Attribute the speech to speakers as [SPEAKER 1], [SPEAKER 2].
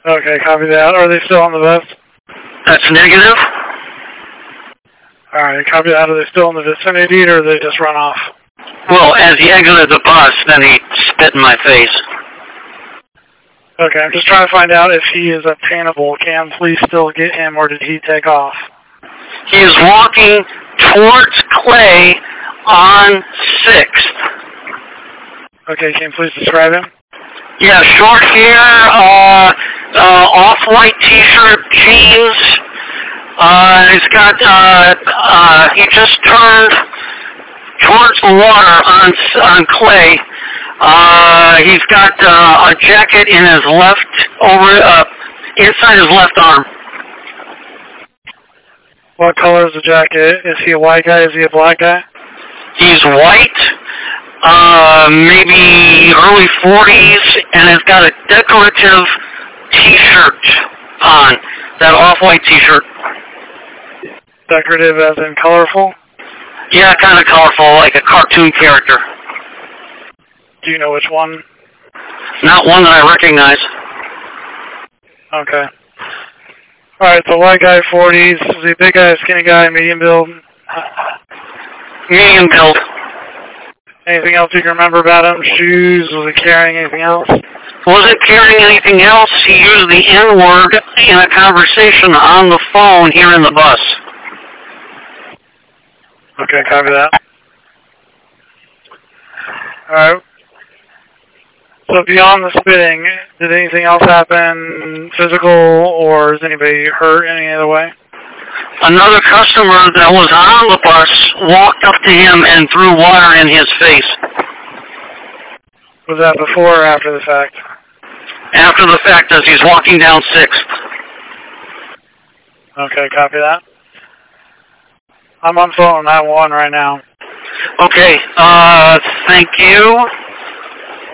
[SPEAKER 1] Okay, copy that. Are they still on the bus?
[SPEAKER 2] That's negative.
[SPEAKER 1] Alright, copy that. Are they still in the vicinity, or they just run off?
[SPEAKER 2] Well, as he exited the bus, then he spit in my face.
[SPEAKER 1] Okay, I'm just trying to find out if he is obtainable. Can police still get him, or did he take off?
[SPEAKER 2] He is walking towards Clay on 6th.
[SPEAKER 1] Okay, can you please describe him?
[SPEAKER 2] Yeah, short hair, off-white t-shirt, jeans. He's got, he just turned towards the water on Clay. He's got a jacket in his inside his left arm.
[SPEAKER 1] What color is the jacket? Is he a white guy? Is he a black guy?
[SPEAKER 2] He's white, maybe early 40s, and has got a decorative t-shirt on, that off-white t-shirt.
[SPEAKER 1] Decorative as in colorful?
[SPEAKER 2] Yeah, kind of colorful, like a cartoon character.
[SPEAKER 1] Do you know which one?
[SPEAKER 2] Not one that I recognize.
[SPEAKER 1] Okay. Alright, so white guy, 40s. Is he a big guy, skinny guy, medium build?
[SPEAKER 2] Medium build.
[SPEAKER 1] Anything else you can remember about him? Shoes? Was he carrying anything else?
[SPEAKER 2] Wasn't carrying anything else. He used the N-word in a conversation on the phone here in the bus.
[SPEAKER 1] Okay, copy that. Alright. So beyond the spitting, did anything else happen physical, or is anybody hurt any other way?
[SPEAKER 2] Another customer that was on the bus walked up to him and threw water in his face.
[SPEAKER 1] Was that before or after the fact?
[SPEAKER 2] After the fact, as he's walking down 6th.
[SPEAKER 1] Okay, copy that. I'm on phone 911 right now.
[SPEAKER 2] Okay, thank you.